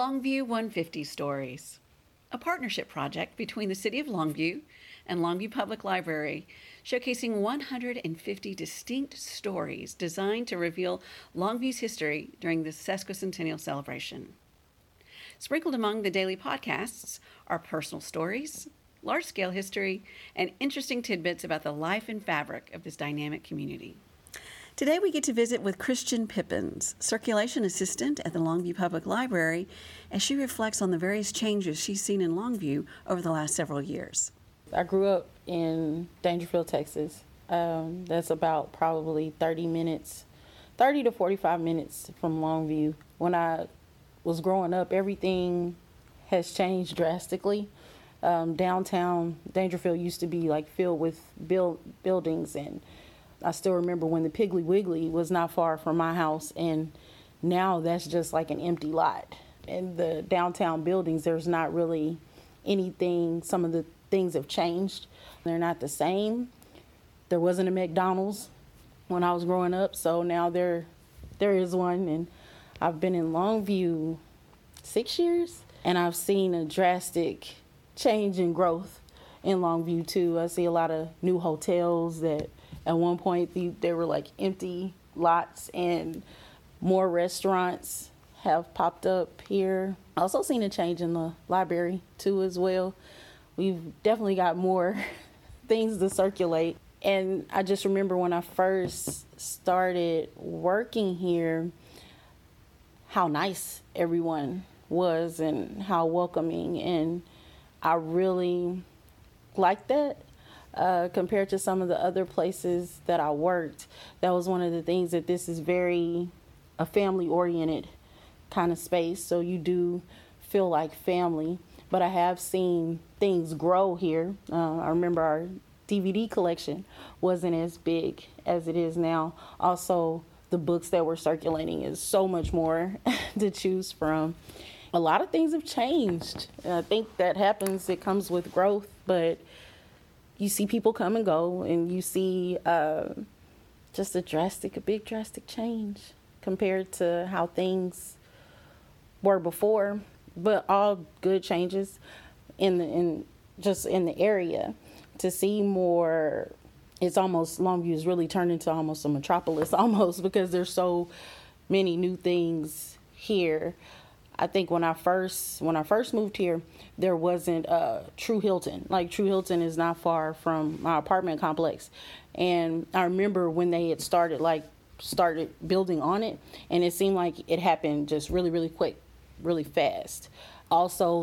Longview 150 Stories, a partnership project between the City of Longview and Longview Public Library, showcasing 150 distinct stories designed to reveal Longview's history during the sesquicentennial celebration. Sprinkled among the daily podcasts are personal stories, large-scale history, and interesting tidbits about the life and fabric of this dynamic community. Today we get to visit with Christian Pippins, circulation assistant at the Longview Public Library, as she reflects on the various changes she's seen in Longview over the last several years. I grew up in Daingerfield, Texas. That's about probably 30 to 45 minutes from Longview. When I was growing up, everything has changed drastically. Downtown Daingerfield used to be like filled with buildings, and I still remember when the Piggly Wiggly was not far from my house, and now that's just like an empty lot. In the downtown buildings, there's not really anything. Some of the things have changed. They're not the same. There wasn't a McDonald's when I was growing up, so now there is one, and I've been in Longview 6 years, and I've seen a drastic change in growth in Longview too. I see a lot of new hotels that at one point they were like empty lots, and more restaurants have popped up here. I also seen a change in the library too as well. We've definitely got more things to circulate. And I just remember when I first started working here, how nice everyone was and how welcoming, and I really liked that. Compared to some of the other places that I worked, that was one of the things, that this is very a family-oriented kind of space, so you do feel like family. But I have seen things grow here. I remember our DVD collection wasn't as big as it is now. Also, the books that were circulating is so much more to choose from. A lot of things have changed. I think that happens, it comes with growth, but you see people come and go, and you see just a big drastic change compared to how things were before. But all good changes in the area. To see more, it's almost, Longview has really turned into almost a metropolis almost, because there's so many new things here. I think when I first moved here, there wasn't a True Hilton. Like, True Hilton is not far from my apartment complex. And I remember when they had started building on it, and it seemed like it happened just really, really quick, really fast. Also,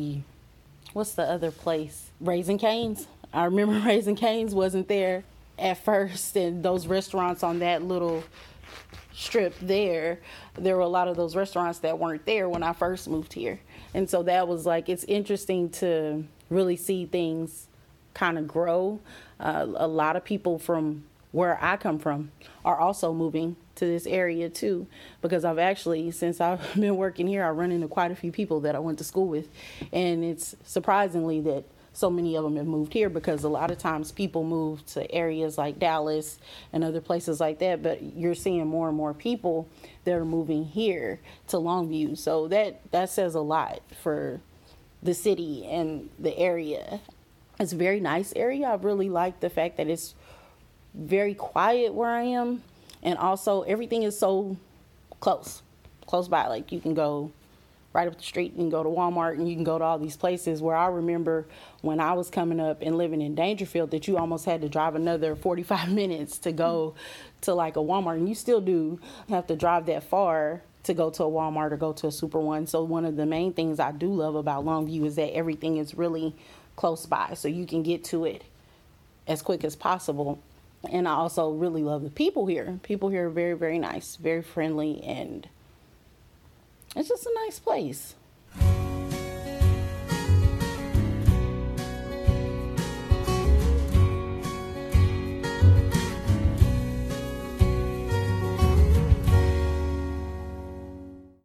what's the other place? Raising Cane's. I remember Raising Cane's wasn't there at first, and those restaurants on that little strip there were a lot of those restaurants that weren't there when I first moved here. And so that was like, it's interesting to really see things kind of grow. A lot of people from where I come from are also moving to this area too, because I've actually, since I've been working here, I run into quite a few people that I went to school with, and it's surprisingly that so many of them have moved here, because a lot of times people move to areas like Dallas and other places like that, but you're seeing more and more people that are moving here to Longview. So that says a lot for the city and the area. It's a very nice area. I really like the fact that it's very quiet where I am, and also everything is so close by. Like, you can go right up the street and go to Walmart, and you can go to all these places, where I remember when I was coming up and living in Daingerfield that you almost had to drive another 45 minutes to go to like a Walmart, and you still do have to drive that far to go to a Walmart or go to a Super One. So one of the main things I do love about Longview is that everything is really close by, so you can get to it as quick as possible. And I also really love the people here. People here are very, very nice, very friendly, and it's just a nice place.